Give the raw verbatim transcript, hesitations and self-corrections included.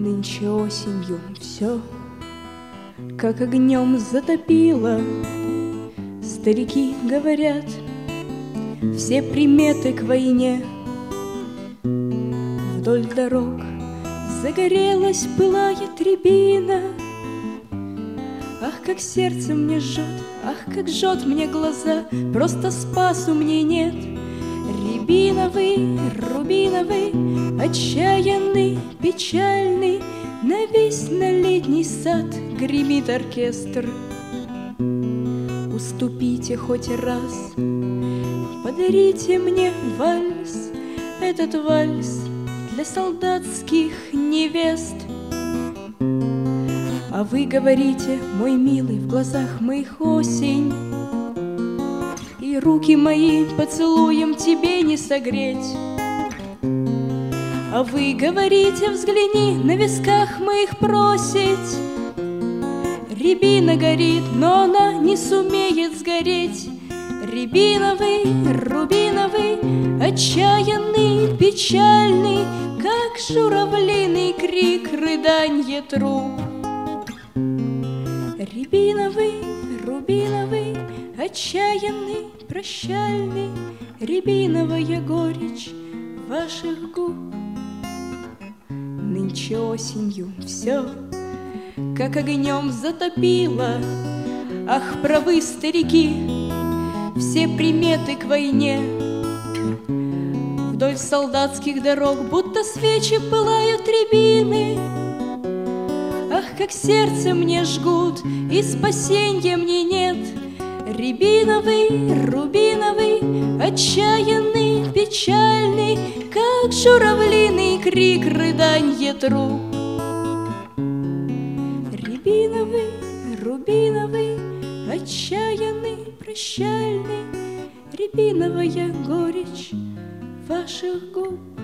Нынче осенью все как огнем затопило. Старики говорят, все приметы к войне. Вдоль дорог загорелась, пылает рябина. Ах, как сердце мне жжет, ах, как жжет мне глаза, просто спасу мне нет. Рябиновый, рубиновый, отчаянный, печальный, навис на летний сад гремит оркестр. Уступите хоть раз, подарите мне вальс, этот вальс для солдатских невест. А вы говорите, мой милый, в глазах моих осень, и руки мои поцелуем тебе не согреть. А вы говорите, взгляни, на висках моих просить. Рябина горит, но она не сумеет сгореть. Рябиновый, рубиновый, отчаянный, печальный, как журавлиный крик, рыданье труп. Рябиновый, рубиновый, отчаянный, прощальный, рябиновая горечь ваших губ. Нынче осенью все как огнем затопило. Ах, правы старики, все приметы к войне. Вдоль солдатских дорог будто свечи пылают рябины. Ах, как сердце мне жгут, и спасенья мне нет. Рябиновый, рубиновый, отчаянный, печальный, как журавлиный крик, рыданье труп. Рябиновый, рубиновый, отчаянный, прощальный, рябиновая горечь ваших губ.